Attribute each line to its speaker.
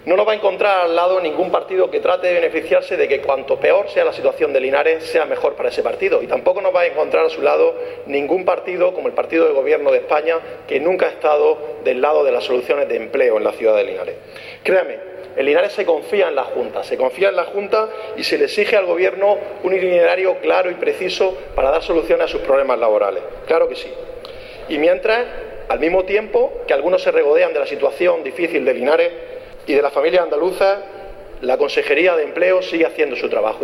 Speaker 1: No nos va a encontrar al lado ningún partido que trate de beneficiarse de que cuanto peor sea la situación de Linares, sea mejor para ese partido. Y tampoco nos va a encontrar a su lado ningún partido, como el Partido de Gobierno de España, que nunca ha estado del lado de las soluciones de empleo en la ciudad de Linares. Créame, en Linares se confía en la Junta, y se le exige al Gobierno un itinerario claro y preciso para dar soluciones a sus problemas laborales. Claro que sí. Y mientras, al mismo tiempo que algunos se regodean de la situación difícil de Linares y de las familias andaluzas, la Consejería de Empleo sigue haciendo su trabajo.